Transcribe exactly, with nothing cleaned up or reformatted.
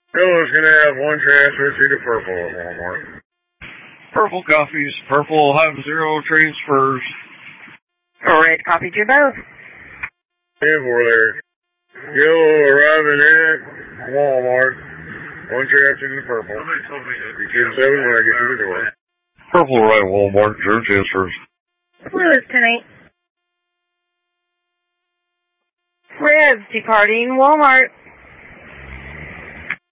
Yellow's going to have one transfer through to purple at Walmart. Purple copies. Purple will have zero transfers. Red copy to both. ten four there. Yellow arriving at Walmart. One transfer to purple. Be ten seven when I get to the door. Purple right at Walmart. Zero transfers. Blue is ten eight. Red's departing Walmart.